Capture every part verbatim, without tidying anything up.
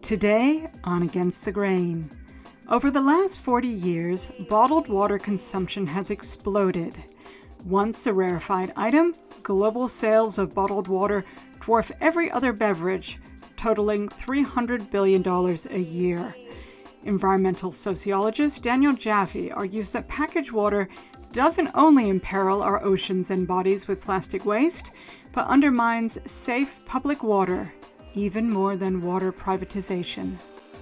Today on Against the Grain. Over the last forty years, bottled water consumption has exploded. Once a rarefied item, global sales of bottled water dwarf every other beverage, totaling three hundred billion dollars a year. Environmental sociologist Daniel Jaffe argues that packaged water doesn't only imperil our oceans and bodies with plastic waste, but undermines safe public water, even more than water privatization.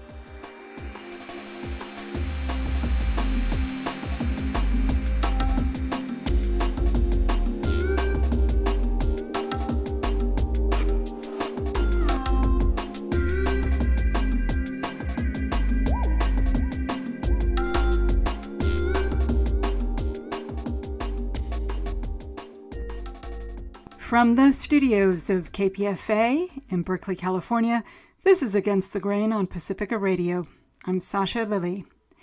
From the studios of K P F A in Berkeley, California, this is Against the Grain on Pacifica Radio. I'm Sasha Lilly.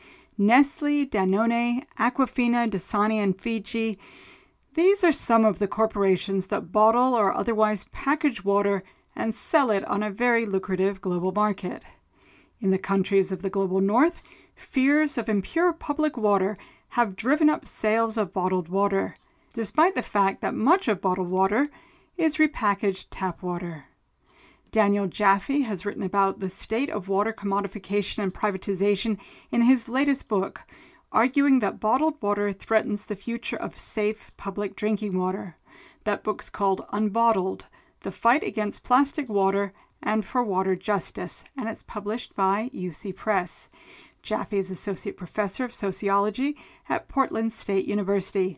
Nestle, Danone, Aquafina, Dasani, and Fiji, these are some of the corporations that bottle or otherwise package water and sell it on a very lucrative global market. In the countries of the global north, fears of impure public water have driven up sales of bottled water, despite the fact that much of bottled water is repackaged tap water. Daniel Jaffe has written about the state of water commodification and privatization in his latest book, arguing that bottled water threatens the future of safe public drinking water. That book's called Unbottled: The Fight Against Plastic Water and for Water Justice, and it's published by U C Press. Jaffe is Associate Professor of Sociology at Portland State University.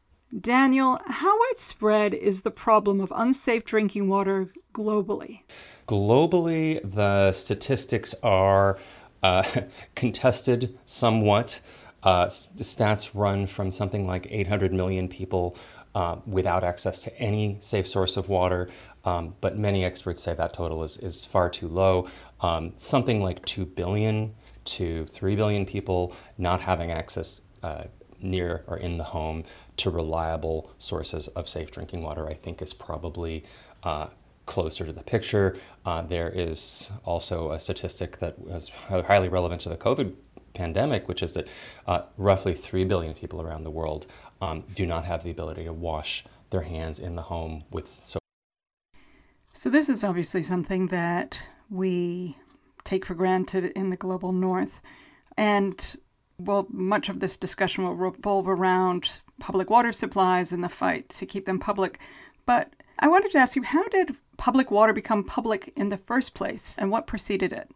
Daniel, how widespread is the problem of unsafe drinking water globally? Globally, the statistics are uh, contested somewhat. Uh, the stats run from something like eight hundred million people uh, without access to any safe source of water, um, but many experts say that total is, is far too low. Um, something like two billion to three billion people not having access uh, near or in the home to reliable sources of safe drinking water, I think, is probably uh, closer to the picture. Uh, there is also a statistic that was highly relevant to the COVID pandemic, which is that uh, roughly three billion people around the world um, do not have the ability to wash their hands in the home with soap. So this is obviously something that we take for granted in the global north. And well, much of this discussion will revolve around public water supplies and the fight to keep them public. But I wanted to ask you, how did public water become public in the first place, and what preceded it?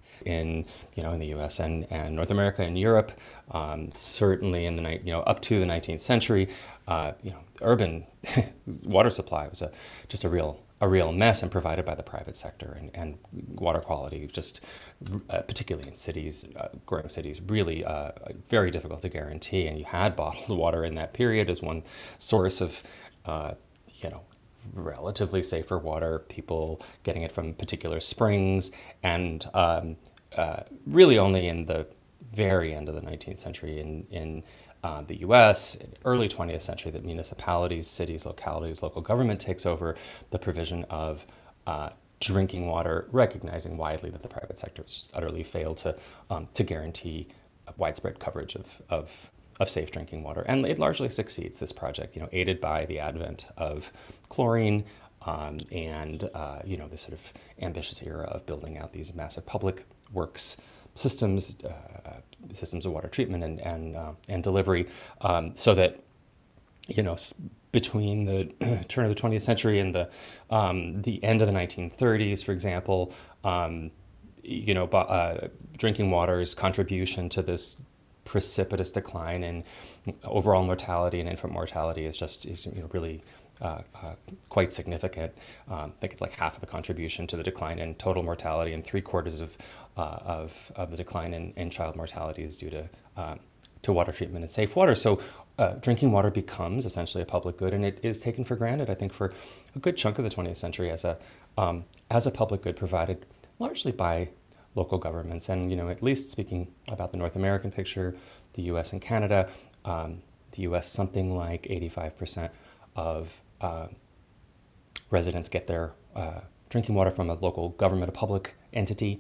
In you know in the U S and, and North America and Europe, um, certainly in the you know up to the nineteenth century, uh, you know urban water supply was a just a real a real mess, and provided by the private sector, and, and water quality just uh, particularly in cities, uh, growing cities, really uh, very difficult to guarantee. And you had bottled water in that period as one source of uh, you know relatively safer water, people getting it from particular springs, and um, uh, really only in the very end of the nineteenth century in, in uh, the U S, early twentieth century, that municipalities, cities, localities, local government takes over the provision of uh, drinking water, recognizing widely that the private sector has just utterly failed to um, to guarantee widespread coverage of, of of safe drinking water. And it largely succeeds, this project, you know, aided by the advent of chlorine um, and, uh, you know, this sort of ambitious era of building out these massive public works systems, uh, systems of water treatment and and, uh, and delivery, um, so that, you know, between the turn of the twentieth century and the um, the end of the nineteen thirties, for example, um, you know, uh, drinking water's contribution to this precipitous decline in overall mortality and infant mortality is just is you know really uh, uh, quite significant. Um, I think it's like half of the contribution to the decline in total mortality, and three quarters of uh, of of the decline in, in child mortality is due to uh, to water treatment and safe water. So uh, drinking water becomes essentially a public good, and it is taken for granted, I think, for a good chunk of the twentieth century as a um, as a public good provided largely by local governments. And, you know, at least speaking about the North American picture, the U S and Canada, um, the U S, something like eighty-five percent of uh, residents get their uh, drinking water from a local government, a public entity.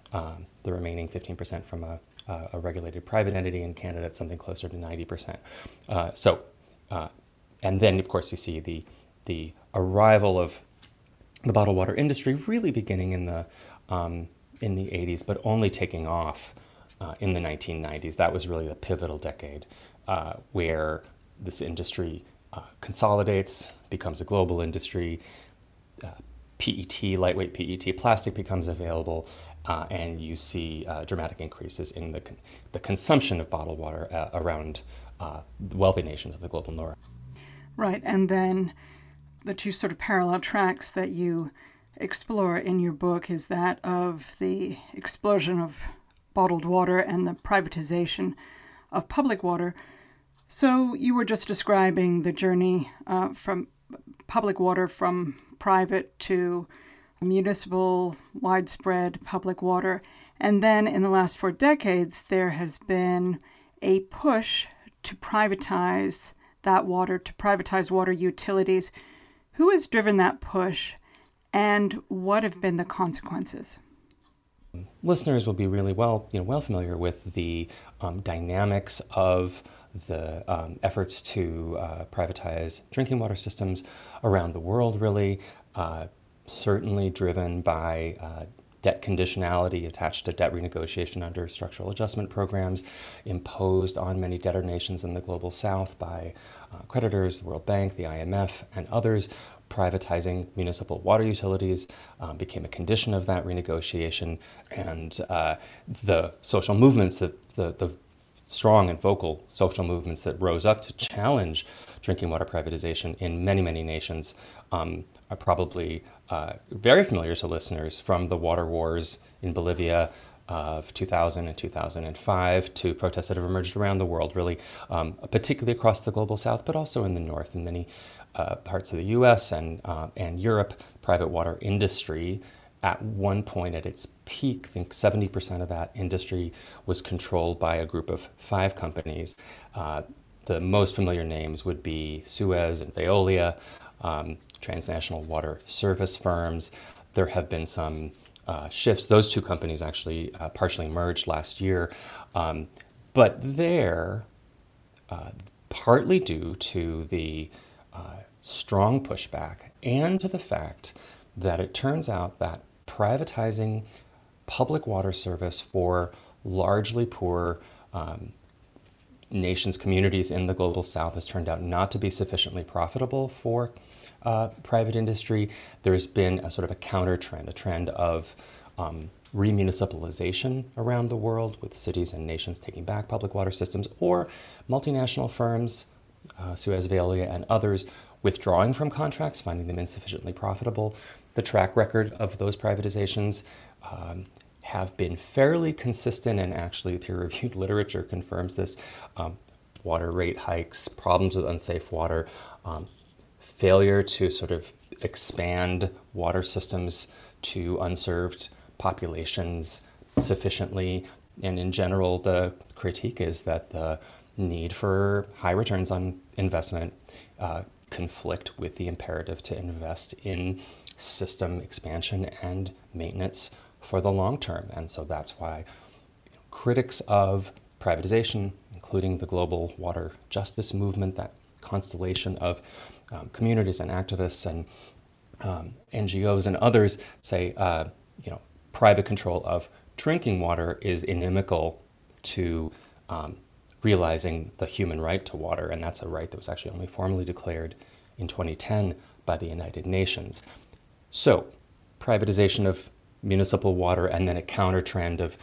um, the remaining fifteen percent from a, a regulated private entity. In Canada, it's something closer to ninety percent. Uh, so, uh, and then of course you see the the arrival of the bottled water industry really beginning in the um, in the eighties, but only taking off uh, in the nineteen nineties. That was really the pivotal decade uh, where this industry uh, consolidates, becomes a global industry. Uh, P E T, lightweight P E T plastic becomes available, uh, and you see uh, dramatic increases in the con- the consumption of bottled water uh, around uh, the wealthy nations of the global north. Right, and then the two sort of parallel tracks that you explore in your book is that of the explosion of bottled water and the privatization of public water. So you were just describing the journey uh, from public water from private to municipal, widespread public water. And then in the last four decades, there has been a push to privatize that water, to privatize water utilities. Who has driven that push, and what have been the consequences? Listeners will be really well, you know, well familiar with the um, dynamics of the um, efforts to uh, privatize drinking water systems around the world, really, uh, certainly driven by uh, debt conditionality attached to debt renegotiation under structural adjustment programs imposed on many debtor nations in the global south by uh, creditors, the World Bank, the I M F, and others. Privatizing municipal water utilities um, became a condition of that renegotiation, and uh, the social movements that the, the strong and vocal social movements that rose up to challenge drinking water privatization in many, many nations um, are probably uh, very familiar to listeners, from the water wars in Bolivia of two thousand and two thousand five to protests that have emerged around the world, really, um, particularly across the global south, but also in the north, in many uh, parts of the U S and, uh, and Europe. Private water industry at one point at its peak, I think seventy percent of that industry was controlled by a group of five companies. Uh, the most familiar names would be Suez and Veolia, um, transnational water service firms. There have been some uh, shifts. Those two companies actually uh, partially merged last year. Um, but there, uh, partly due to the uh, strong pushback and to the fact that it turns out that privatizing public water service for largely poor um, nations, communities in the global south has turned out not to be sufficiently profitable for uh, private industry. There's been a sort of a counter trend, a trend of um, remunicipalization around the world, with cities and nations taking back public water systems, or multinational firms, uh, Suez, Veolia, and others, withdrawing from contracts, finding them insufficiently profitable. The track record of those privatizations um, have been fairly consistent, and actually peer-reviewed literature confirms this. Um, water rate hikes, problems with unsafe water, um, failure to sort of expand water systems to unserved populations sufficiently. And in general, the critique is that the need for high returns on investment uh, conflict with the imperative to invest in system expansion and maintenance for the long term. And so that's why you know, critics of privatization, including the global water justice movement, that constellation of um, communities and activists and um, N G Os and others, say uh, you know private control of drinking water is inimical to um, realizing the human right to water, and that's a right that was actually only formally declared in twenty ten by the United Nations. So, privatization of municipal water, and then a counter trend of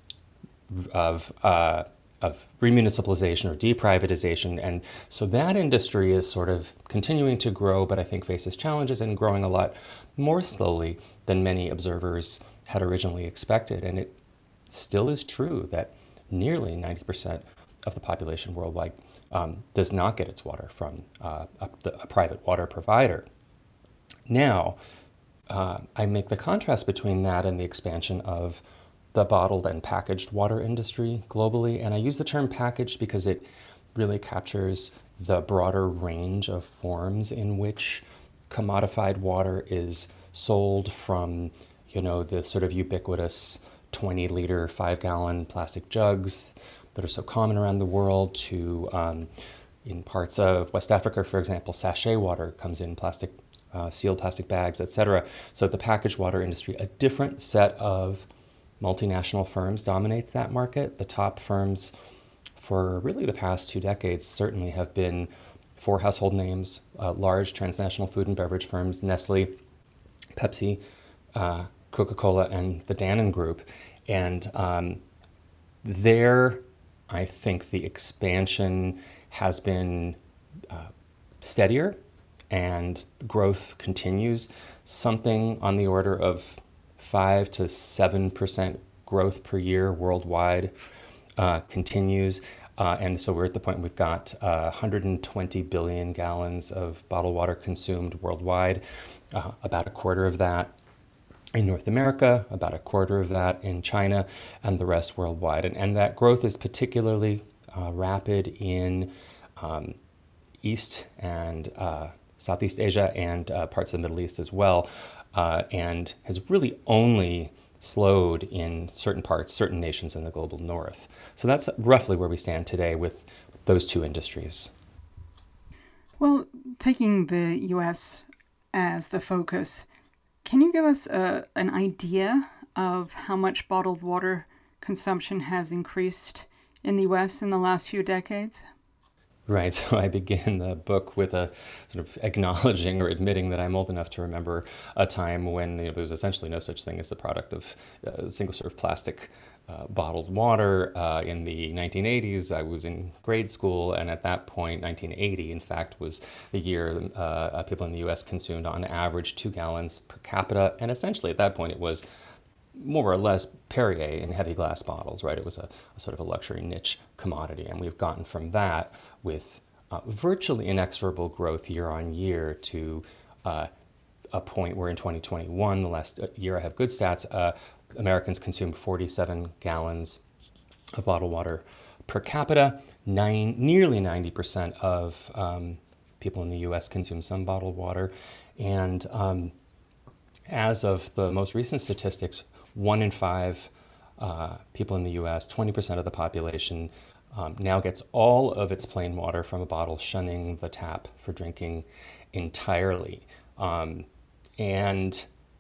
of uh, of remunicipalization or deprivatization, and so that industry is sort of continuing to grow, but I think faces challenges and growing a lot more slowly than many observers had originally expected. And it still is true that nearly ninety percent of the population worldwide um, does not get its water from uh, a, a private water provider. Now, uh, I make the contrast between that and the expansion of the bottled and packaged water industry globally. And I use the term packaged because it really captures the broader range of forms in which commodified water is sold, from, you know, the sort of ubiquitous twenty liter, five gallon plastic jugs that are so common around the world to, um, in parts of West Africa, for example, sachet water comes in plastic, uh, sealed plastic bags, et cetera. So the packaged water industry, a different set of multinational firms dominates that market. The top firms for really the past two decades certainly have been four household names, uh, large transnational food and beverage firms, Nestle, Pepsi, uh, Coca-Cola, and the Dannon Group. And um, there, I think the expansion has been uh, steadier and growth continues. Something on the order of five to seven percent growth per year worldwide uh, continues. Uh, and so we're at the point we've got uh, one hundred twenty billion gallons of bottled water consumed worldwide, uh, about a quarter of that in North America, about a quarter of that in China, and the rest worldwide. And, and that growth is particularly uh, rapid in um, East and uh, Southeast Asia and uh, parts of the Middle East as well, uh, and has really only slowed in certain parts, certain nations in the global north. So that's roughly where we stand today with those two industries. Well, taking the U S as the focus, can you give us a, an idea of how much bottled water consumption has increased in the U S in the last few decades? Right, so I begin the book with a sort of acknowledging or admitting that I'm old enough to remember a time when, you know, there was essentially no such thing as the product of uh, single-serve plastic uh, bottled water. Uh, in the nineteen eighties, I was in grade school, and at that point, nineteen eighty, in fact, was the year uh, people in the U S consumed on average two gallons per capita, and essentially at that point it was more or less Perrier in heavy glass bottles, right? It was a, a sort of a luxury niche commodity, and we've gotten from that with uh, virtually inexorable growth year on year to uh, a point where in twenty twenty-one, the last year I have good stats, uh, Americans consumed forty-seven gallons of bottled water per capita. Nine, nearly ninety percent of um, people in the U S consume some bottled water. And um, as of the most recent statistics, one in five uh, people in the U S, twenty percent of the population, um, now gets all of its plain water from a bottle, shunning the tap for drinking entirely. Um, and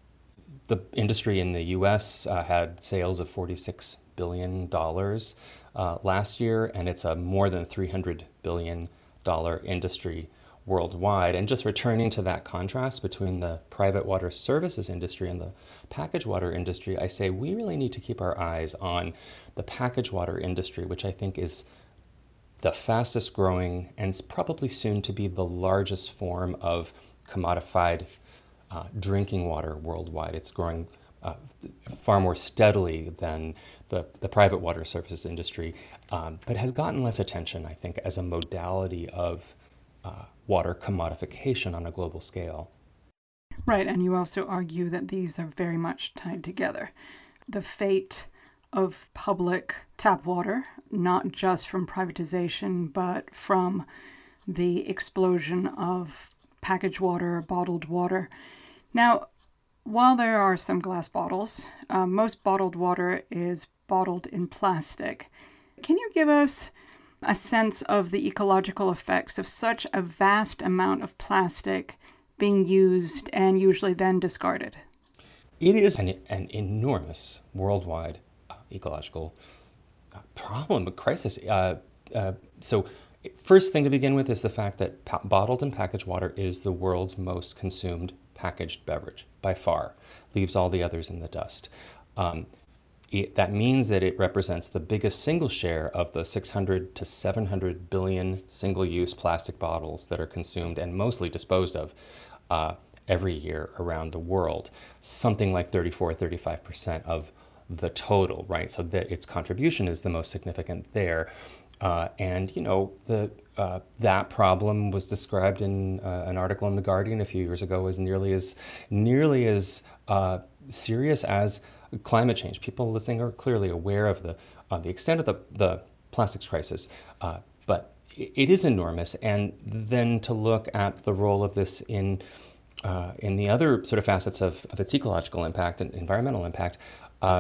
the industry in the U S uh, had sales of forty-six billion dollars uh, last year, and it's a more than three hundred billion dollars industry worldwide. And just returning to that contrast between the private water services industry and the packaged water industry, I say we really need to keep our eyes on the packaged water industry, which I think is the fastest growing and probably soon to be the largest form of commodified uh, drinking water worldwide. It's growing uh, far more steadily than the, the private water services industry, um, but has gotten less attention, I think, as a modality of uh, water commodification on a global scale. Right, and you also argue that these are very much tied together. The fate of public tap water, not just from privatization, but from the explosion of packaged water, bottled water. Now, while there are some glass bottles, uh, most bottled water is bottled in plastic. Can you give us a sense of the ecological effects of such a vast amount of plastic being used and usually then discarded? It is an, an enormous worldwide uh, ecological uh, problem, a crisis. Uh, uh, so first thing to begin with is the fact that pa- bottled and packaged water is the world's most consumed packaged beverage by far, leaves all the others in the dust. Um, It, that means that it represents the biggest single share of the six hundred to seven hundred billion single-use plastic bottles that are consumed and mostly disposed of uh, every year around the world. Something like thirty-four, thirty-five percent of the total, right? So that its contribution is the most significant there. Uh, and, you know, the uh, that problem was described in uh, an article in The Guardian a few years ago as nearly as, nearly as uh, serious as climate change. People listening are clearly aware of the uh, the extent of the, the plastics crisis, uh, but it, it is enormous. And then to look at the role of this in uh, in the other sort of facets of, of its ecological impact and environmental impact, um,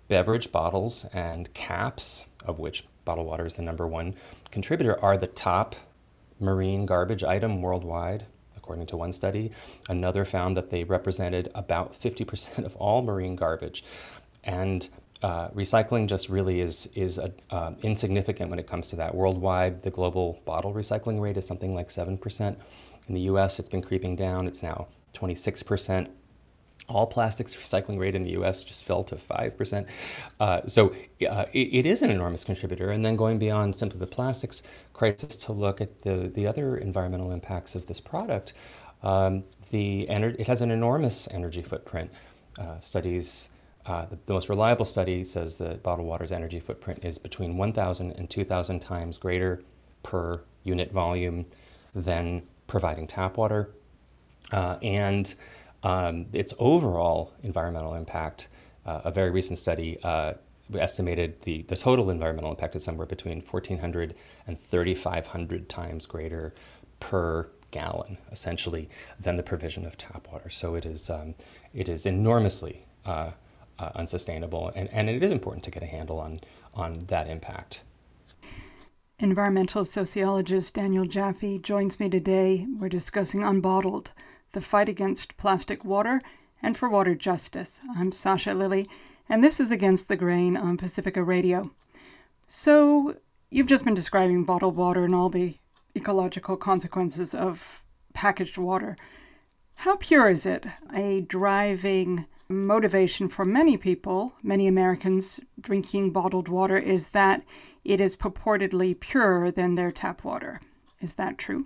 beverage bottles and caps, of which bottled water is the number one contributor, are the top marine garbage item worldwide, according to one study. Another found that they represented about fifty percent of all marine garbage. And uh, recycling just really is, is a, uh, insignificant when it comes to that. Worldwide, the global bottle recycling rate is something like seven percent. In the U S, it's been creeping down. It's now twenty-six percent. All plastics recycling rate in the U S just fell to five percent. Uh, so uh, it, it is an enormous contributor. And then going beyond simply the plastics crisis to look at the, the other environmental impacts of this product, um, the ener- it has an enormous energy footprint. Uh, studies, uh, the, the most reliable study says that bottled water's energy footprint is between one thousand and two thousand times greater per unit volume than providing tap water. Uh, and Um, its overall environmental impact, uh, a very recent study uh, estimated the, the total environmental impact is somewhere between fourteen hundred and thirty-five hundred times greater per gallon, essentially, than the provision of tap water. So it is, um, it is enormously uh, uh, unsustainable, and, and it is important to get a handle on, on that impact. Environmental sociologist Daniel Jaffe joins me today. We're discussing Unbottled, the fight against plastic water and for water justice. I'm Sasha Lilley, and this is Against the Grain on Pacifica Radio. So, you've just been describing bottled water and all the ecological consequences of packaged water. How pure is it? A driving motivation for many people, many Americans drinking bottled water, is that it is purportedly purer than their tap water. Is that true?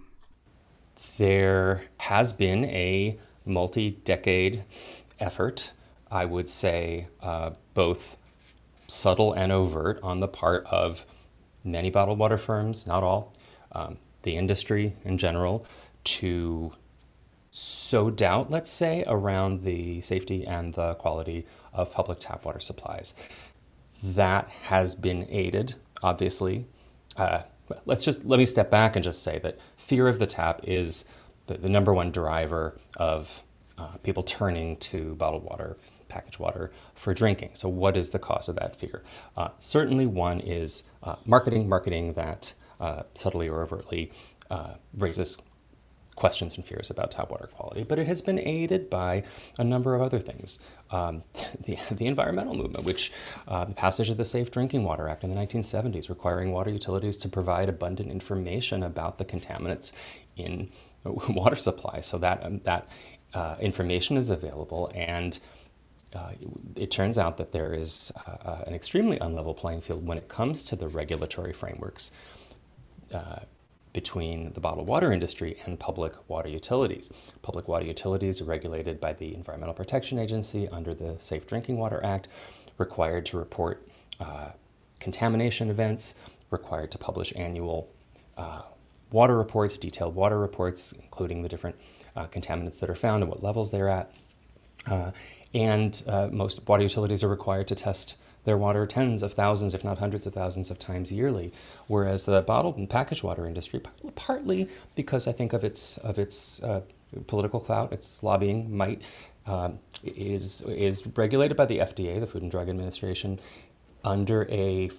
There has been a multi-decade effort, I would say, uh, both subtle and overt on the part of many bottled water firms, not all, um, the industry in general, to sow doubt, let's say, around the safety and the quality of public tap water supplies. That has been aided, obviously. Uh, let's just, let me step back and just say that fear of the tap is the, the number one driver of uh, people turning to bottled water, packaged water for drinking. So what is the cause of that fear? Uh, certainly one is uh, marketing, marketing that uh, subtly or overtly uh, raises questions and fears about tap water quality, but it has been aided by a number of other things. Um, the, the environmental movement, which uh, the passage of the Safe Drinking Water Act in the nineteen seventies, requiring water utilities to provide abundant information about the contaminants in water supply. So that um, that uh, information is available, and uh, it turns out that there is uh, an extremely unlevel playing field when it comes to the regulatory frameworks Uh, between the bottled water industry and public water utilities. Public water utilities are regulated by the Environmental Protection Agency under the Safe Drinking Water Act, required to report uh, contamination events, required to publish annual uh, water reports, detailed water reports, including the different uh, contaminants that are found and what levels they're at. Uh, and uh, most water utilities are required to test their water tens of thousands, if not hundreds of thousands of times yearly, whereas the bottled and packaged water industry, partly because I think of its of its uh, political clout, its lobbying might, uh, is is regulated by the F D A, the Food and Drug Administration, under a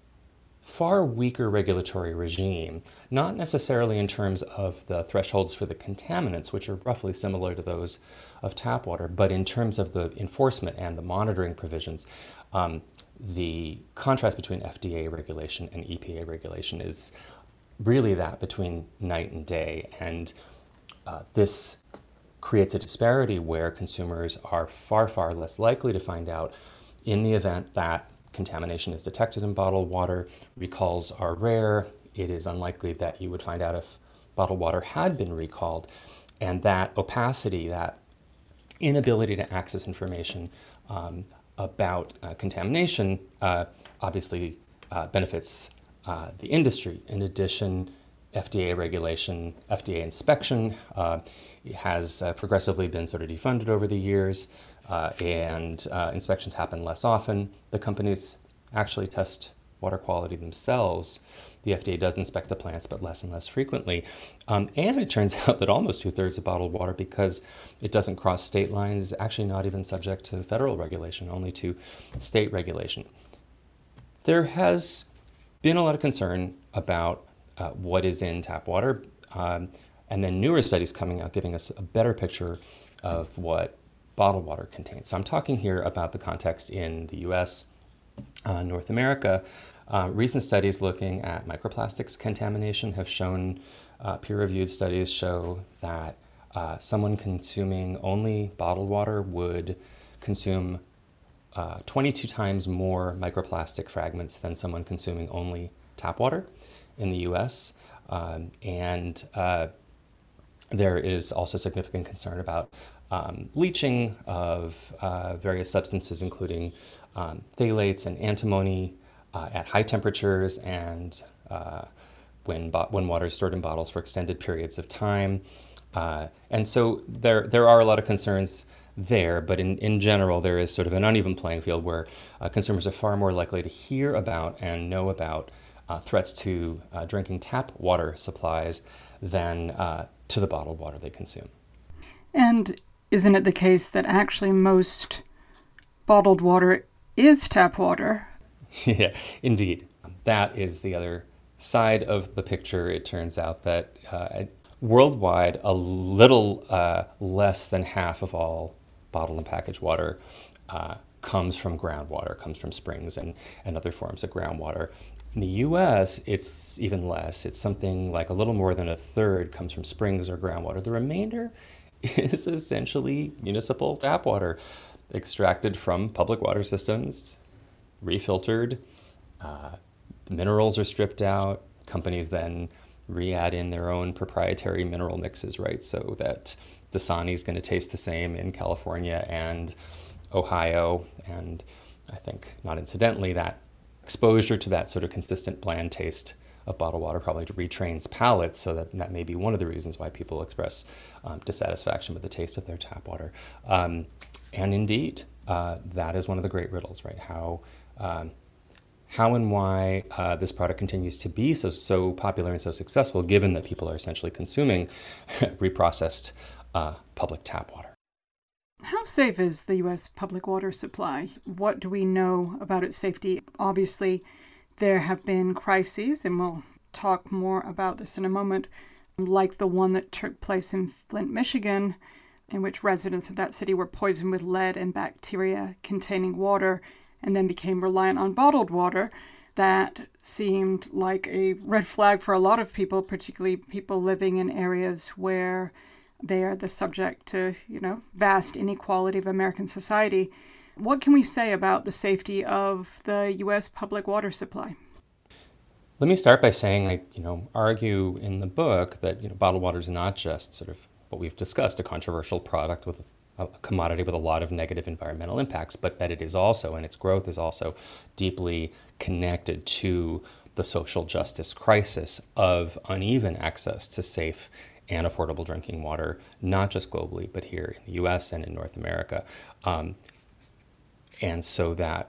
far weaker regulatory regime, not necessarily in terms of the thresholds for the contaminants, which are roughly similar to those of tap water, but in terms of the enforcement and the monitoring provisions. Um, the contrast between F D A regulation and E P A regulation is really that between night and day, and uh, this creates a disparity where consumers are far, far less likely to find out in the event that contamination is detected in bottled water. Recalls are rare. It is unlikely that you would find out if bottled water had been recalled, and that opacity, that inability to access information um, about uh, contamination uh, obviously uh, benefits uh, the industry. In addition, F D A regulation, F D A inspection uh, has uh, progressively been sort of defunded over the years, uh, and uh, inspections happen less often. The companies actually test water quality themselves the F D A does inspect the plants, but less and less frequently. Um, and it turns out that almost two-thirds of bottled water, because it doesn't cross state lines, is actually not even subject to federal regulation, only to state regulation. There has been a lot of concern about uh, what is in tap water, um, and then newer studies coming out giving us a better picture of what bottled water contains. So I'm talking here about the context in the U S, uh, North America. Uh, recent studies looking at microplastics contamination have shown, uh, peer-reviewed studies show that uh, someone consuming only bottled water would consume uh, twenty-two times more microplastic fragments than someone consuming only tap water in the U S. Um, and uh, there is also significant concern about um, leaching of uh, various substances, including um, phthalates and antimony, Uh, at high temperatures and uh, when bo- when water is stored in bottles for extended periods of time. Uh, and so there there are a lot of concerns there, but in, in general, there is sort of an uneven playing field where uh, consumers are far more likely to hear about and know about uh, threats to uh, drinking tap water supplies than uh, to the bottled water they consume. And isn't it the case that actually most bottled water is tap water? Yeah, indeed. That is the other side of the picture. It turns out that uh, worldwide, a little uh, less than half of all bottled and packaged water uh, comes from groundwater, comes from springs and, and other forms of groundwater. In the U S, it's even less. It's something like a little more than a third comes from springs or groundwater. The remainder is essentially municipal tap water extracted from public water systems, refiltered, uh, minerals are stripped out. Companies then re-add in their own proprietary mineral mixes, right? So that Dasani is going to taste the same in California and Ohio. And I think, not incidentally, that exposure to that sort of consistent bland taste of bottled water probably retrains palates, so that that may be one of the reasons why people express um, dissatisfaction with the taste of their tap water. Um, and indeed, uh, that is one of the great riddles, right? How Um, how and why uh, this product continues to be so so popular and so successful, given that people are essentially consuming reprocessed uh, public tap water. How safe is the U S public water supply? What do we know about its safety? Obviously, there have been crises, and we'll talk more about this in a moment, like the one that took place in Flint, Michigan, in which residents of that city were poisoned with lead and bacteria containing water, and then became reliant on bottled water. That seemed like a red flag for a lot of people, particularly people living in areas where they are the subject to, you know, vast inequality of American society. What can we say about the safety of the U S public water supply? Let me start by saying I, you know, argue in the book that, you know, bottled water is not just sort of what we've discussed, a controversial product with a commodity with a lot of negative environmental impacts, but that it is also, and its growth is also deeply connected to the social justice crisis of uneven access to safe and affordable drinking water, not just globally, but here in the U S and in North America. Um, and so that,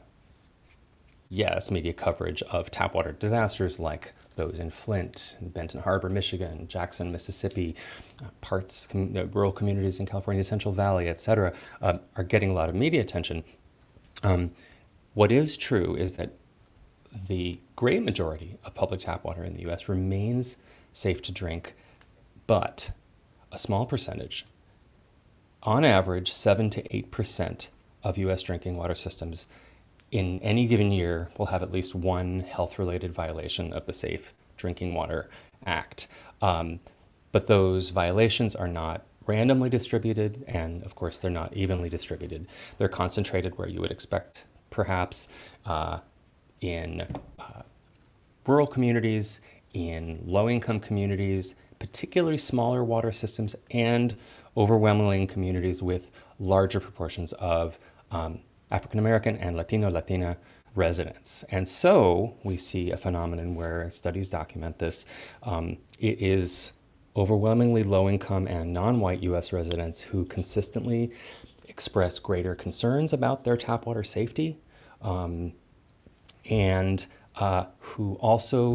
yes, media coverage of tap water disasters like those in Flint, Benton Harbor, Michigan, Jackson, Mississippi, uh, parts, com- you know, rural communities in California, Central Valley, et cetera, uh, are getting a lot of media attention. Um, what is true is that the great majority of public tap water in the U S remains safe to drink, but a small percentage, on average seven to eight percent of U S drinking water systems in any given year will have at least one health-related violation of the Safe Drinking Water Act. Um, but those violations are not randomly distributed, and of course they're not evenly distributed. They're concentrated where you would expect, perhaps, uh, in uh, rural communities, in low-income communities, particularly smaller water systems, and overwhelmingly communities with larger proportions of um, African American and Latino, Latina residents. And so we see a phenomenon where studies document this. Um, it is overwhelmingly low-income and non-white U S residents who consistently express greater concerns about their tap water safety, um, and uh, who also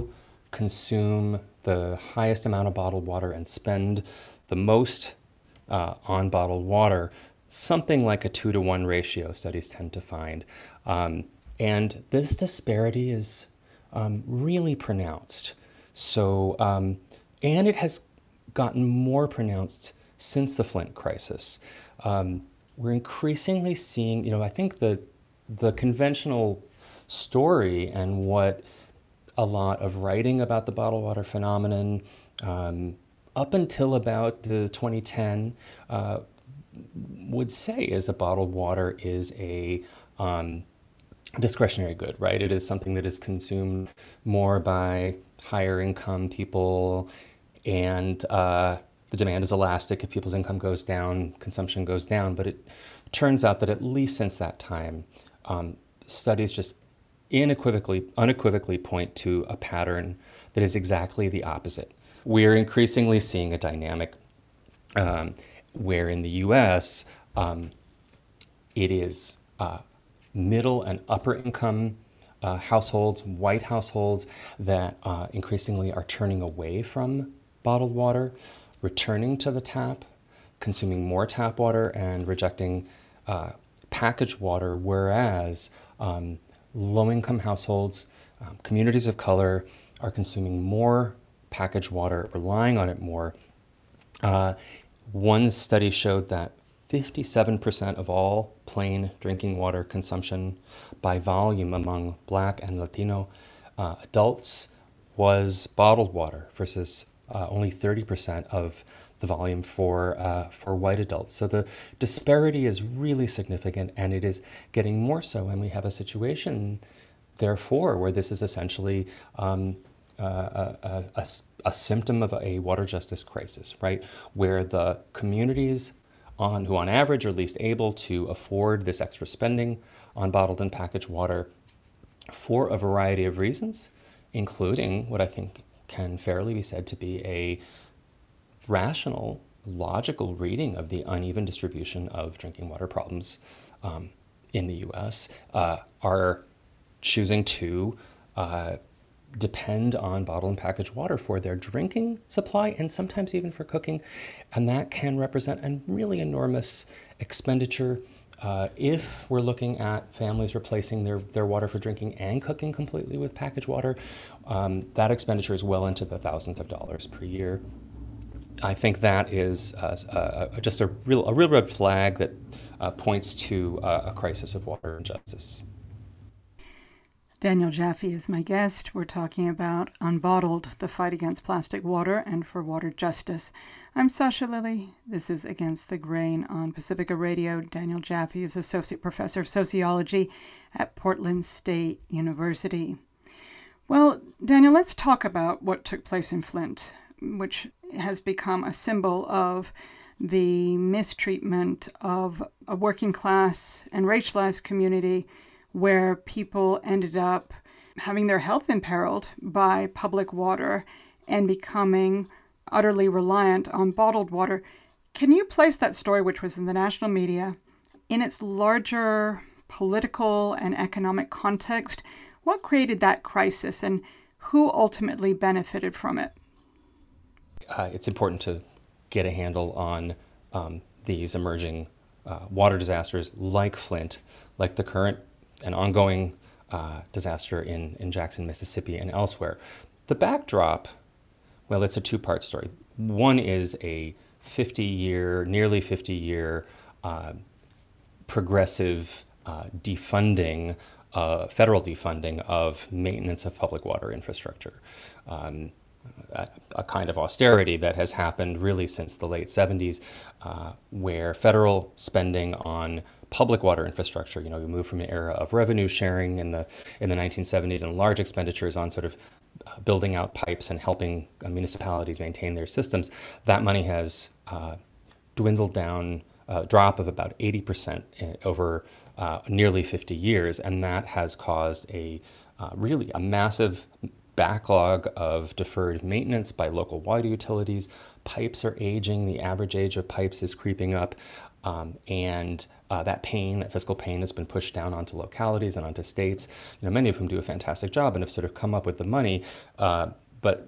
consume the highest amount of bottled water and spend the most uh, on bottled water, something like a two to one ratio, studies tend to find. Um, and this disparity is um, really pronounced. So, um, and it has gotten more pronounced since the Flint crisis. Um, we're increasingly seeing, you know, I think the the conventional story and what a lot of writing about the bottled water phenomenon um, up until about the twenty ten uh, would say is that bottled water is a um, discretionary good, right? It is something that is consumed more by higher income people, and uh, the demand is elastic. If people's income goes down, consumption goes down. But it turns out that at least since that time, um, studies just unequivocally, unequivocally point to a pattern that is exactly the opposite. We're increasingly seeing a dynamic um, where in the U S um, it is uh, middle and upper income uh, households, white households, that uh, increasingly are turning away from bottled water, returning to the tap, consuming more tap water, and rejecting uh, packaged water, whereas um, low-income households, um, communities of color are consuming more packaged water, relying on it more. Uh, one study showed that fifty-seven percent of all plain drinking water consumption by volume among Black and Latino uh, adults was bottled water versus uh, only thirty percent of the volume for uh, for white adults. So the disparity is really significant, and it is getting more so when we have a situation, therefore, where this is essentially um, uh, a, a, a symptom of a water justice crisis, right? Where the communities on who on average are least able to afford this extra spending on bottled and packaged water for a variety of reasons, including what I think can fairly be said to be a rational, logical reading of the uneven distribution of drinking water problems um, in the U S, uh, are choosing to uh, depend on bottled and packaged water for their drinking supply and sometimes even for cooking. And that can represent a really enormous expenditure. Uh, if we're looking at families replacing their, their water for drinking and cooking completely with packaged water, um, that expenditure is well into the thousands of dollars per year. I think that is uh, uh, just a real, a real red flag that uh, points to uh, a crisis of water and justice. Daniel Jaffe is my guest. We're talking about Unbottled, the fight against plastic water and for water justice. I'm Sasha Lilley. This is Against the Grain on Pacifica Radio. Daniel Jaffe is Associate Professor of Sociology at Portland State University. Well, Daniel, let's talk about what took place in Flint, which has become a symbol of the mistreatment of a working class and racialized community, where people ended up having their health imperiled by public water and becoming utterly reliant on bottled water. Can you place that story, which was in the national media, in its larger political and economic context? What created that crisis, and who ultimately benefited from it? Uh, it's important to get a handle on um, these emerging uh, water disasters like Flint, like the current and ongoing uh, disaster in, in Jackson, Mississippi, and elsewhere. The backdrop, well, it's a two-part story. One is a fifty-year, nearly fifty-year uh, progressive uh, defunding, uh, federal defunding of maintenance of public water infrastructure. Um, A, a kind of austerity that has happened really since the late seventies, uh, where federal spending on public water infrastructure, you know, we moved from an era of revenue sharing in the in the nineteen seventies and large expenditures on sort of uh, building out pipes and helping uh, municipalities maintain their systems. That money has uh, dwindled down, a drop of about eighty percent over uh, nearly fifty years, and that has caused a uh, really a massive backlog of deferred maintenance by local water utilities. Pipes are aging. The average age of pipes is creeping up. Um, and uh, that pain, that fiscal pain, has been pushed down onto localities and onto states, you know, many of whom do a fantastic job and have sort of come up with the money. Uh, but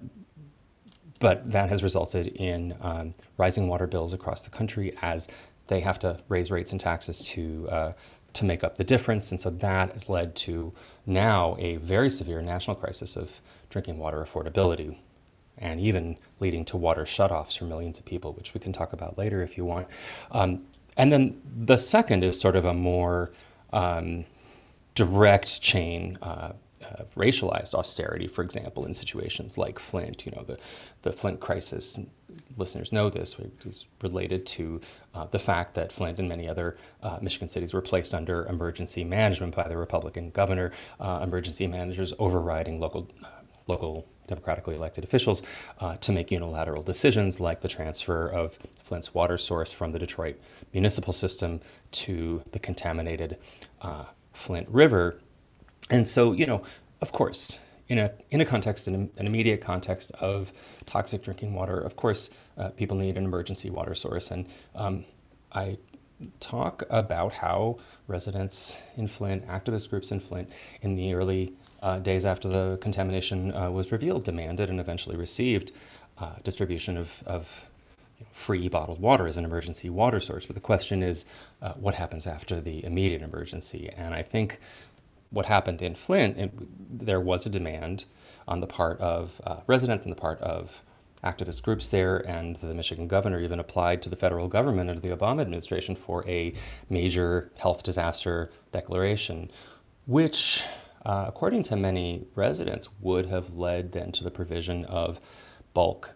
but that has resulted in um, rising water bills across the country as they have to raise rates and taxes to uh, to make up the difference. And so that has led to now a very severe national crisis of drinking water affordability, and even leading to water shutoffs for millions of people, which we can talk about later if you want. Um, and then the second is sort of a more um, direct chain, uh, uh, racialized austerity, for example, in situations like Flint. You know, the, the Flint crisis, listeners know this, is related to uh, the fact that Flint and many other uh, Michigan cities were placed under emergency management by the Republican governor, uh, emergency managers overriding local uh, local democratically elected officials uh, to make unilateral decisions like the transfer of Flint's water source from the Detroit municipal system to the contaminated uh, Flint River. And so, you know, of course, in a in a context, in an immediate context of toxic drinking water, of course, uh, people need an emergency water source. And um, I talk about how residents in Flint, activist groups in Flint, in the early uh, days after the contamination uh, was revealed, demanded and eventually received uh, distribution of, of you know, free bottled water as an emergency water source. But the question is, uh, what happens after the immediate emergency? And I think what happened in Flint, it, there was a demand on the part of uh, residents and the part of activist groups there, and the Michigan governor even applied to the federal government under the Obama administration for a major health disaster declaration, which, uh, according to many residents, would have led then to the provision of bulk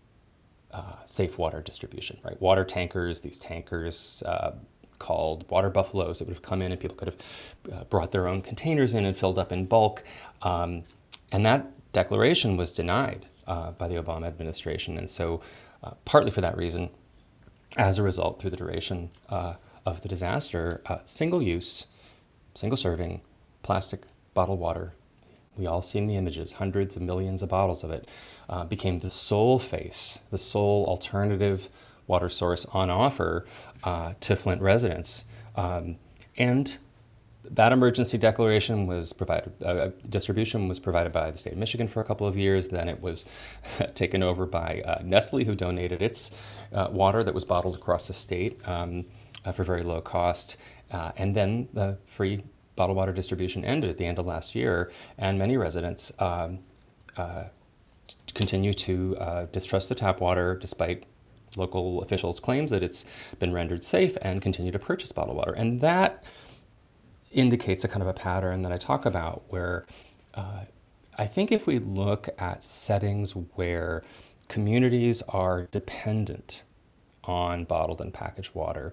uh, safe water distribution, right? Water tankers, these tankers uh, called water buffaloes that would have come in and people could have uh, brought their own containers in and filled up in bulk. Um, and that declaration was denied Uh, by the Obama administration. And so uh, partly for that reason, as a result, through the duration uh, of the disaster, uh, single-use, single-serving plastic bottled water, we all seen the images, hundreds of millions of bottles of it, uh, became the sole face, the sole alternative water source on offer uh, to Flint residents. Um, and That emergency declaration was provided, uh, distribution was provided by the state of Michigan for a couple of years. Then it was taken over by uh, Nestle, who donated its uh, water that was bottled across the state um, uh, for very low cost. Uh, and then the free bottled water distribution ended at the end of last year, and many residents um, uh, continue to uh, distrust the tap water despite local officials' claims that it's been rendered safe, and continue to purchase bottled water. And that indicates a kind of a pattern that I talk about, where uh, I think if we look at settings where communities are dependent on bottled and packaged water,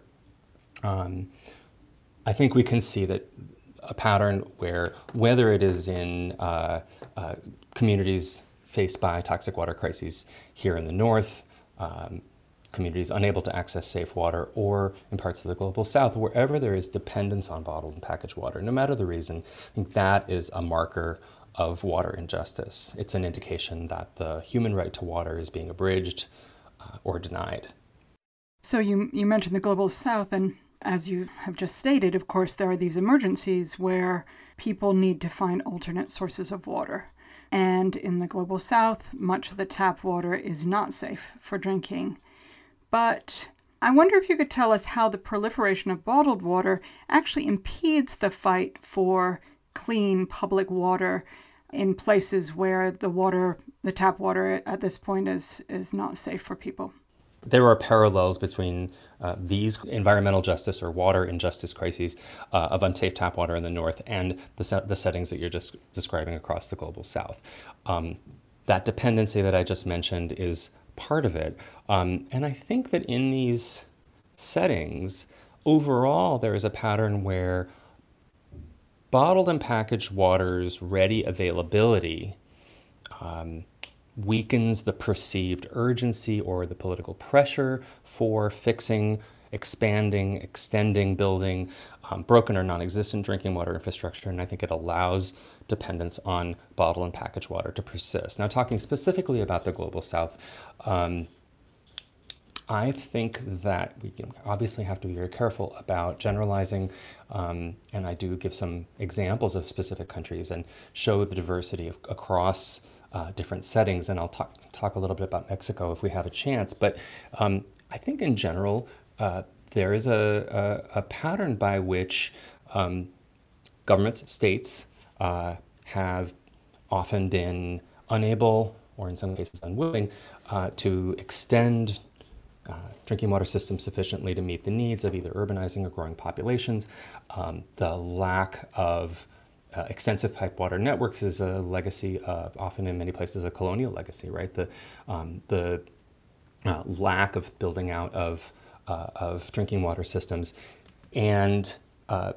um, I think we can see that a pattern where, whether it is in uh, uh, communities faced by toxic water crises here in the north, um, communities unable to access safe water, or in parts of the global south, wherever there is dependence on bottled and packaged water, no matter the reason, I think that is a marker of water injustice. It's an indication that the human right to water is being abridged uh, or denied. So you, you mentioned the global south, and as you have just stated, of course, there are these emergencies where people need to find alternate sources of water. And in the global south, much of the tap water is not safe for drinking. But I wonder if you could tell us how the proliferation of bottled water actually impedes the fight for clean public water in places where the water, the tap water at this point is, is not safe for people. There are parallels between uh, these environmental justice or water injustice crises uh, of unsafe tap water in the north and the, set, the settings that you're just describing across the global south. Um, that dependency that I just mentioned is part of it. Um, and I think that in these settings, overall, there is a pattern where bottled and packaged water's ready availability um, weakens the perceived urgency or the political pressure for fixing, expanding, extending, building um, broken or non-existent drinking water infrastructure. And I think it allows dependence on bottled and packaged water to persist. Now, talking specifically about the global south, um, I think that we obviously have to be very careful about generalizing, um, and I do give some examples of specific countries and show the diversity of, across uh, different settings, and I'll talk talk a little bit about Mexico if we have a chance. But um, I think in general, uh, there is a, a, a pattern by which um, governments, states, uh, have often been unable, or in some cases unwilling, uh, to extend uh, drinking water systems sufficiently to meet the needs of either urbanizing or growing populations. Um, the lack of uh, extensive pipe water networks is a legacy, of, often in many places, a colonial legacy, right? The, um, the uh, lack of building out of, uh, of drinking water systems, and uh,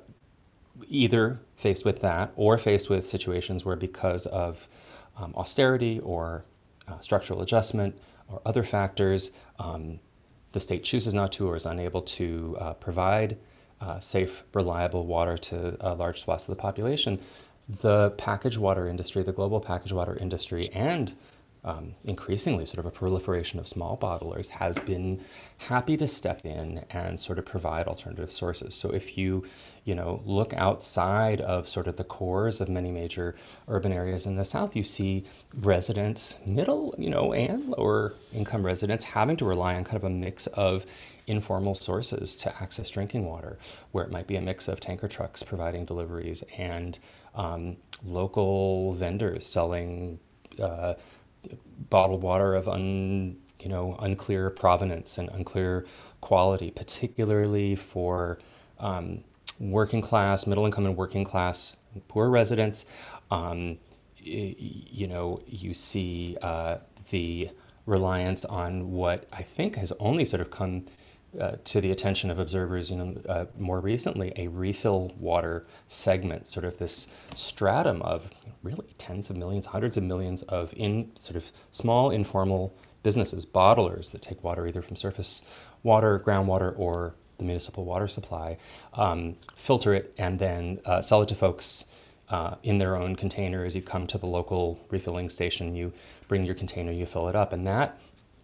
either faced with that or faced with situations where, because of um, austerity or uh, structural adjustment or other factors, um, the state chooses not to or is unable to uh, provide uh, safe, reliable water to uh, large swaths of the population, the packaged water industry, the global packaged water industry, and Um, increasingly sort of a proliferation of small bottlers has been happy to step in and sort of provide alternative sources. So if you, you know, look outside of sort of the cores of many major urban areas in the South, you see residents, middle, you know, and lower income residents, having to rely on kind of a mix of informal sources to access drinking water, where it might be a mix of tanker trucks providing deliveries and um, local vendors selling uh, bottled water of un, you know, unclear provenance and unclear quality, particularly for um, working class, middle income and working class, poor residents. Um, y- you know, you see uh, the reliance on what I think has only sort of come uh, to the attention of observers, you know, uh, more recently, a refill water segment, sort of this stratum of really tens of millions, hundreds of millions of in sort of small informal businesses, bottlers that take water either from surface water, groundwater, or the municipal water supply, um, filter it, and then uh, sell it to folks uh, in their own containers. You come to the local refilling station, you bring your container, you fill it up, and that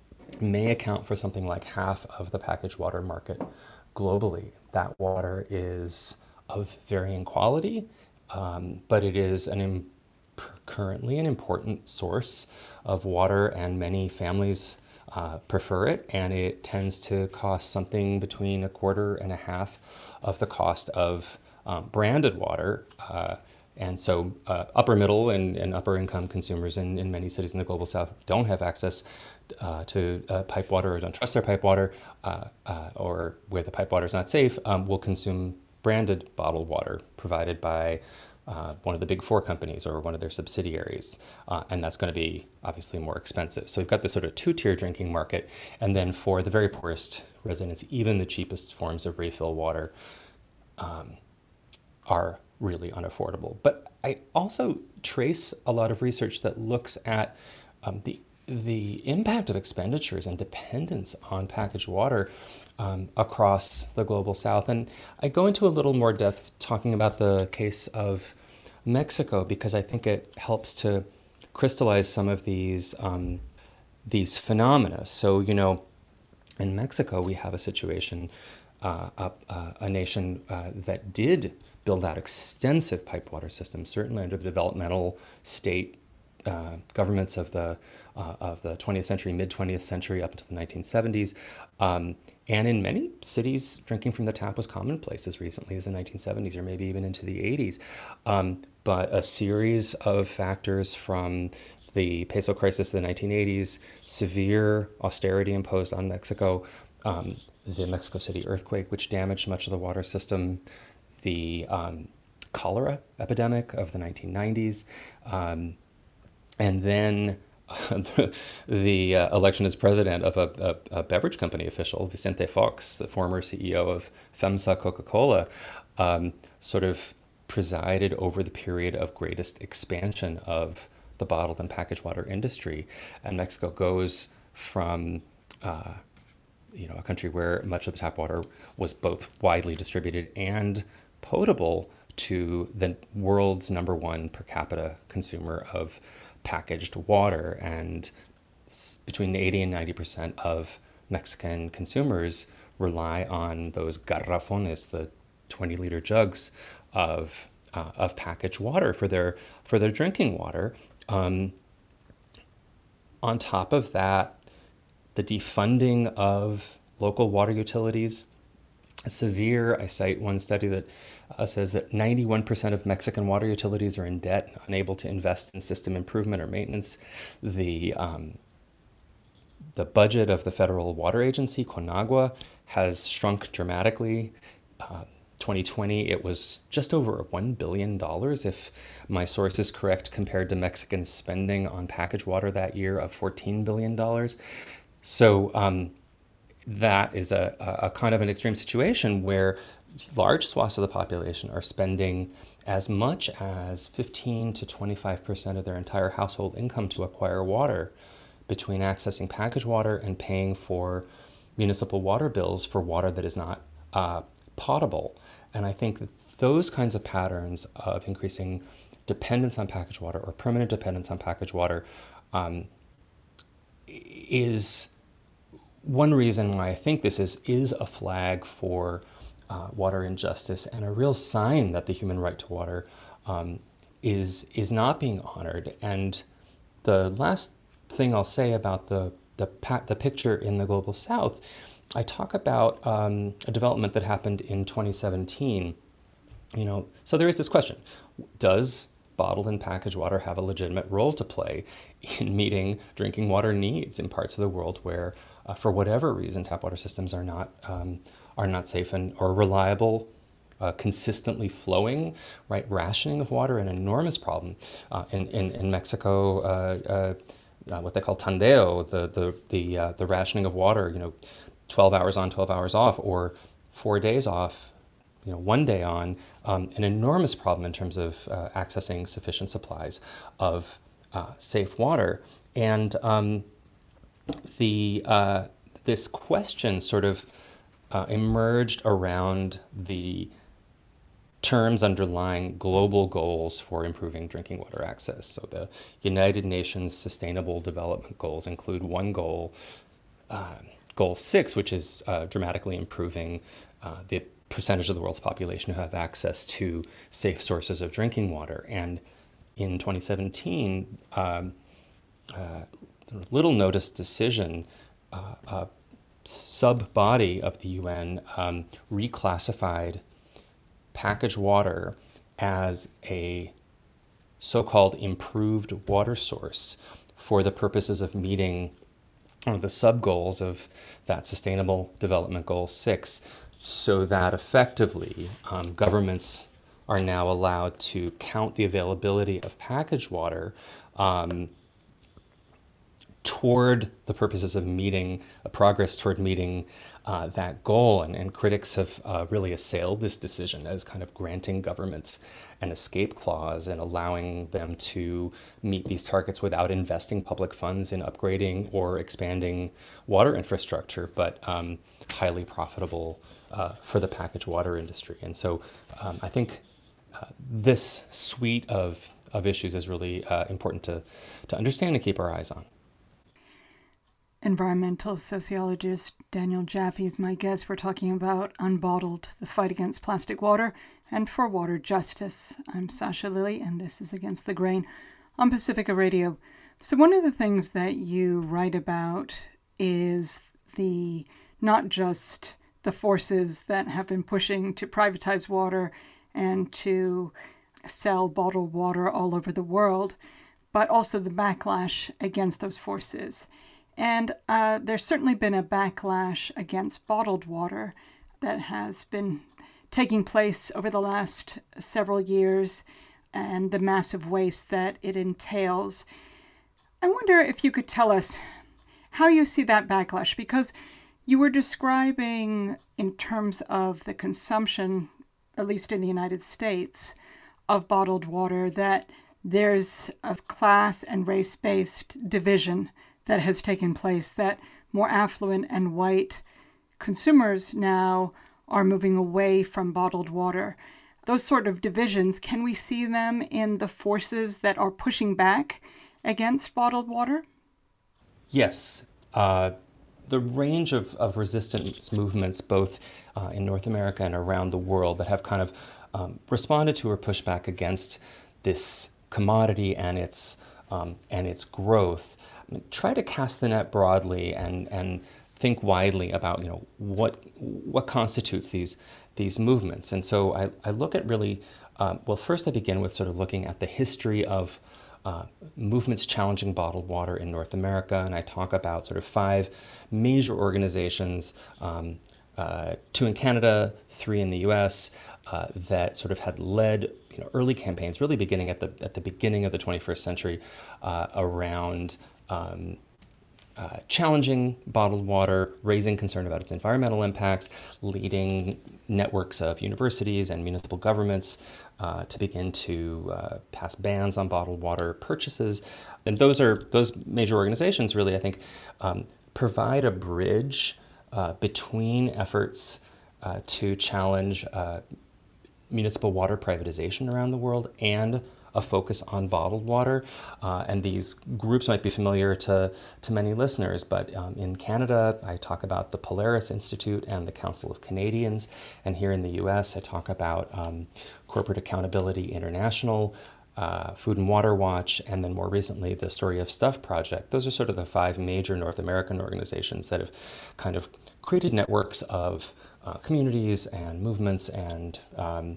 may account for something like half of the packaged water market globally. That water is of varying quality, um, but it is an im- currently an important source of water, and many families uh, prefer it, and it tends to cost something between a quarter and a half of the cost of um, branded water. Uh, and so uh, upper middle and, and upper income consumers in, in many cities in the global south don't have access uh, to uh, pipe water, or don't trust their pipe water, uh, uh, or where the pipe water is not safe, um, will consume branded bottled water provided by uh, one of the big four companies or one of their subsidiaries. Uh, and that's going to be obviously more expensive. So we've got this sort of two-tier drinking market. And then for the very poorest residents, even the cheapest forms of refill water um, are really unaffordable. But I also trace a lot of research that looks at um, the the impact of expenditures and dependence on packaged water um, across the global south. And I go into a little more depth talking about the case of Mexico, because I think it helps to crystallize some of these um, these phenomena. So, you know, in Mexico, we have a situation, uh, a, uh, a nation uh, that did build out extensive pipe water systems, certainly under the developmental state uh, governments of the uh, of the twentieth century, mid twentieth century, up into the nineteen seventies. Um, and in many cities, drinking from the tap was commonplace as recently as the nineteen seventies, or maybe even into the eighties. Um, but a series of factors, from the peso crisis of the nineteen eighties, severe austerity imposed on Mexico, um, the Mexico City earthquake, which damaged much of the water system, the um, cholera epidemic of the nineteen nineties, um, and then the, the uh, election as president of a, a, a beverage company official, Vicente Fox, the former C E O of FEMSA Coca-Cola, um, sort of presided over the period of greatest expansion of the bottled and packaged water industry. And Mexico goes from uh, you know, a country where much of the tap water was both widely distributed and potable, to the world's number one per capita consumer of packaged water. And between eighty and ninety percent of Mexican consumers rely on those garrafones, the twenty liter jugs of uh, of packaged water for their for their drinking water. Um, On top of that, the defunding of local water utilities, severe. I cite one study that uh, says that ninety-one percent of Mexican water utilities are in debt, unable to invest in system improvement or maintenance. The um, the budget of the federal water agency, CONAGUA, has shrunk dramatically. Uh, twenty twenty, it was just over one billion dollars, if my source is correct, compared to Mexican spending on packaged water that year of fourteen billion dollars. So um, that is a, a kind of an extreme situation where large swaths of the population are spending as much as fifteen to twenty-five percent of their entire household income to acquire water, between accessing packaged water and paying for municipal water bills for water that is not uh, potable. And I think that those kinds of patterns of increasing dependence on packaged water or permanent dependence on packaged water um, is one reason why I think this is, is a flag for uh, water injustice and a real sign that the human right to water um, is, is not being honored. And the last thing I'll say about the, the, pa- the picture in the Global South, I talk about um, a development that happened in twenty seventeen. You know, so there is this question: does bottled and packaged water have a legitimate role to play in meeting drinking water needs in parts of the world where, uh, for whatever reason, tap water systems are not um, are not safe and or reliable, uh, consistently flowing? Right, rationing of water, an enormous problem uh, in, in in Mexico. Uh, uh, uh, what they call tandeo, the the the uh, the rationing of water. You know, twelve hours on, twelve hours off, or four days off, you know, one day on, um, an enormous problem in terms of uh, accessing sufficient supplies of uh, safe water. And um, the uh, this question sort of uh, emerged around the terms underlying global goals for improving drinking water access. So the United Nations Sustainable Development Goals include one goal, uh, Goal six, which is uh, dramatically improving uh, the percentage of the world's population who have access to safe sources of drinking water. And in twenty seventeen, um, uh, little noticed decision, uh, a sub-body of the U N um, reclassified packaged water as a so-called improved water source for the purposes of meeting one of the sub-goals of that Sustainable Development Goal six, so that effectively um, governments are now allowed to count the availability of packaged water um, toward the purposes of meeting, uh, progress toward meeting uh, that goal. And, and critics have uh, really assailed this decision as kind of granting governments an escape clause and allowing them to meet these targets without investing public funds in upgrading or expanding water infrastructure, but um, highly profitable uh, for the packaged water industry. And so um, I think uh, this suite of, of issues is really uh, important to, to understand and keep our eyes on. Environmental sociologist Daniel Jaffe is my guest. We're talking about Unbottled, the fight against plastic water and for water justice. I'm Sasha Lilley, and this is Against the Grain on Pacifica Radio. So one of the things that you write about is the not just the forces that have been pushing to privatize water and to sell bottled water all over the world, but also the backlash against those forces. And uh, there's certainly been a backlash against bottled water that has been taking place over the last several years and the massive waste that it entails. I wonder if you could tell us how you see that backlash, because you were describing in terms of the consumption, at least in the United States, of bottled water, that there's a class and race-based division that has taken place, that more affluent and white consumers now are moving away from bottled water. Those sort of divisions, can we see them in the forces that are pushing back against bottled water? Yes. Uh, the range of, of resistance movements, both uh, in North America and around the world, that have kind of um, responded to or pushed back against this commodity and its um, and its growth, try to cast the net broadly and and think widely about, you know, what what constitutes these these movements. And so I, I look at really, um, well, first I begin with sort of looking at the history of uh, movements challenging bottled water in North America, and I talk about sort of five major organizations, um, uh, two in Canada, three in the U S, uh, that sort of had led, you know, early campaigns, really beginning at the at the beginning of the twenty-first century, uh, around um, Uh, challenging bottled water, raising concern about its environmental impacts, leading networks of universities and municipal governments uh, to begin to uh, pass bans on bottled water purchases. And those are those major organizations really, I think, um, provide a bridge uh, between efforts uh, to challenge uh, municipal water privatization around the world and a focus on bottled water. Uh, and these groups might be familiar to, to many listeners, but um, in Canada, I talk about the Polaris Institute and the Council of Canadians. And here in the U S, I talk about um, Corporate Accountability International, uh, Food and Water Watch, and then more recently, the Story of Stuff Project. Those are sort of the five major North American organizations that have kind of created networks of uh, communities and movements and, um,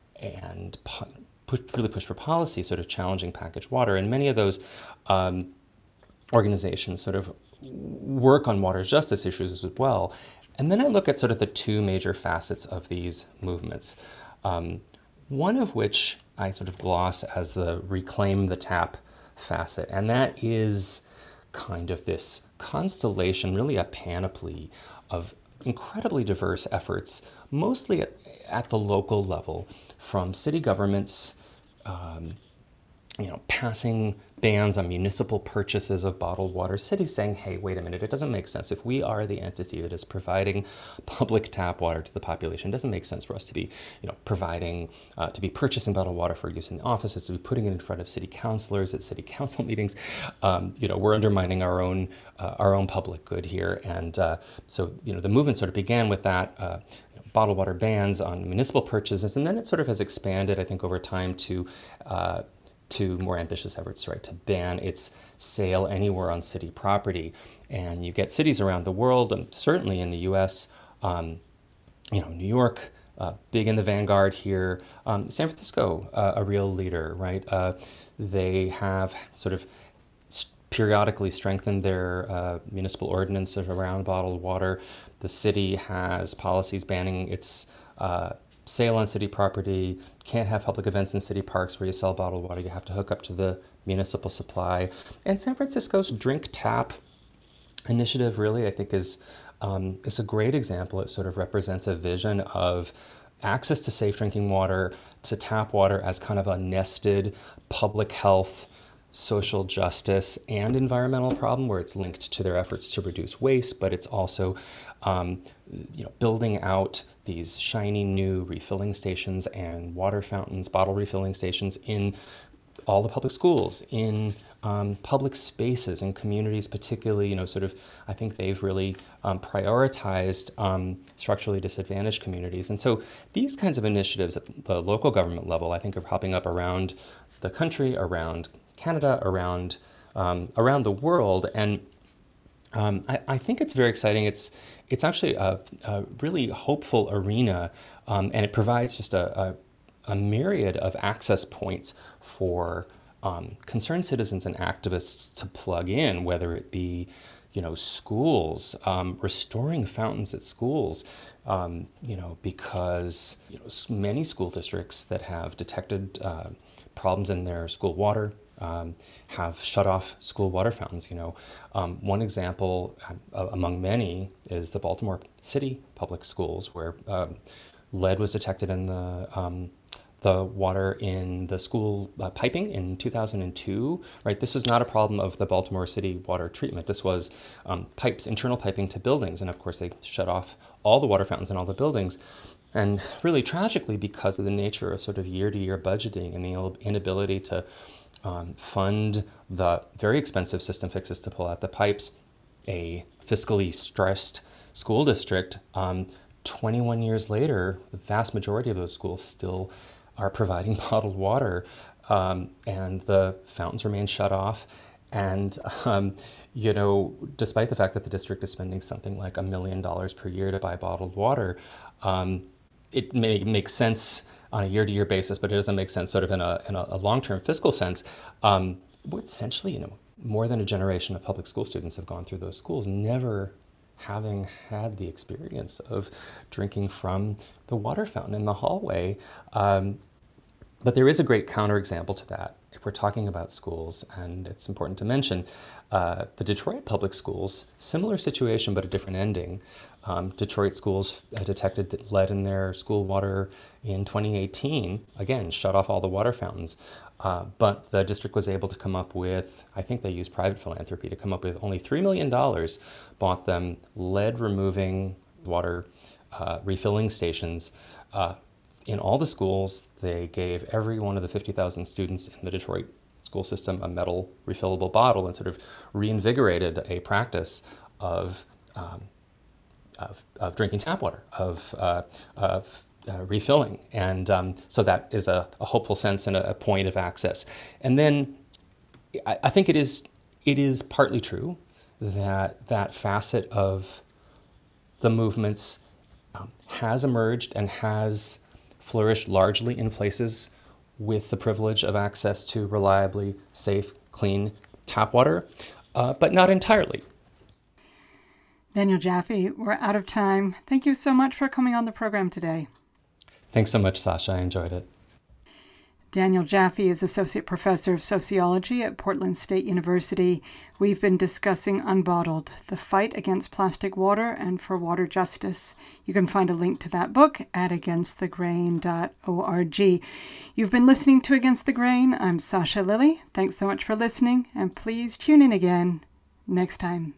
and Push, really push for policy, sort of challenging packaged water. And many of those um, organizations sort of work on water justice issues as well. And then I look at sort of the two major facets of these movements, um, one of which I sort of gloss as the reclaim the tap facet. And that is kind of this constellation, really a panoply of incredibly diverse efforts, mostly at, at the local level, from city governments, um, you know, passing bans on municipal purchases of bottled water, cities saying, hey, wait a minute, it doesn't make sense. If we are the entity that is providing public tap water to the population, it doesn't make sense for us to be, you know, providing, uh, to be purchasing bottled water for use in the offices, to be putting it in front of city councilors at city council meetings. Um, you know, we're undermining our own, uh, our own public good here. And uh, so, you know, the movement sort of began with that, uh, bottled water bans on municipal purchases, and then it sort of has expanded, I think, over time to uh, to more ambitious efforts, right, to ban its sale anywhere on city property. And you get cities around the world, and certainly in the U S, um, you know, New York, uh, big in the vanguard here, um, San Francisco, uh, a real leader, right? Uh, they have sort of periodically strengthened their uh, municipal ordinances around bottled water. The city has policies banning its uh, sale on city property, can't have public events in city parks where you sell bottled water, you have to hook up to the municipal supply. And San Francisco's Drink Tap initiative really, I think, is, um, is a great example. It sort of represents a vision of access to safe drinking water, to tap water as kind of a nested public health, social justice, and environmental problem, where it's linked to their efforts to reduce waste, but it's also um, you know, building out these shiny new refilling stations and water fountains, bottle refilling stations in all the public schools, in um, public spaces and communities, particularly, you know, sort of, I think they've really um, prioritized um, structurally disadvantaged communities. And so these kinds of initiatives at the local government level, I think, are popping up around the country, around Canada, around um, around the world. And um, I, I think it's very exciting. It's it's actually a, a really hopeful arena, um, and it provides just a, a a myriad of access points for um, concerned citizens and activists to plug in, whether it be, you know, schools, um, restoring fountains at schools, um, you know, because you know, many school districts that have detected uh, problems in their school water um, have shut off school water fountains. You know, um, one example uh, among many is the Baltimore City Public Schools, where um, lead was detected in the um, the water in the school uh, piping in two thousand two, right? This was not a problem of the Baltimore City water treatment. This was um, pipes, internal piping to buildings. And of course, they shut off all the water fountains in all the buildings. And really tragically, because of the nature of sort of year-to-year budgeting and the inability to um, fund the very expensive system fixes to pull out the pipes, a fiscally stressed school district, um, twenty-one years later, the vast majority of those schools still are providing bottled water, um, and the fountains remain shut off. And, um, you know, despite the fact that the district is spending something like a million dollars per year to buy bottled water, um, it may make sense on a year-to-year basis, but it doesn't make sense sort of in a, in a, a long-term fiscal sense. Um, essentially, you know, more than a generation of public school students have gone through those schools, never having had the experience of drinking from the water fountain in the hallway. Um, but there is a great counterexample to that. If we're talking about schools, and it's important to mention, uh, the Detroit public schools, similar situation but a different ending. Um, Detroit schools uh, detected lead in their school water in twenty eighteen, again, shut off all the water fountains. Uh, but the district was able to come up with, I think they used private philanthropy to come up with only three million dollars, bought them lead-removing water uh, refilling stations. Uh, in all the schools, they gave every one of the fifty thousand students in the Detroit school system a metal refillable bottle and sort of reinvigorated a practice of um, Of, of drinking tap water, of, uh, of uh, refilling. And um, so that is a, a hopeful sense and a, a point of access. And then I, I think it is it is partly true that that facet of the movements um, has emerged and has flourished largely in places with the privilege of access to reliably safe, clean tap water, uh, but not entirely. Daniel Jaffe, we're out of time. Thank you so much for coming on the program today. Thanks so much, Sasha. I enjoyed it. Daniel Jaffe is Associate Professor of Sociology at Portland State University. We've been discussing Unbottled, the fight against plastic water and for water justice. You can find a link to that book at against the grain dot org. You've been listening to Against the Grain. I'm Sasha Lilley. Thanks so much for listening, and please tune in again next time.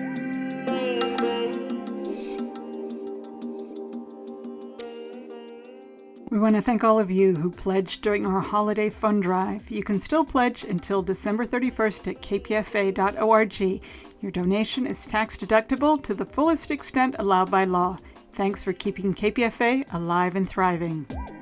We want to thank all of you who pledged during our holiday fund drive. You can still pledge until December thirty-first at k p f a dot org. Your donation is tax deductible to the fullest extent allowed by law. Thanks for keeping K P F A alive and thriving.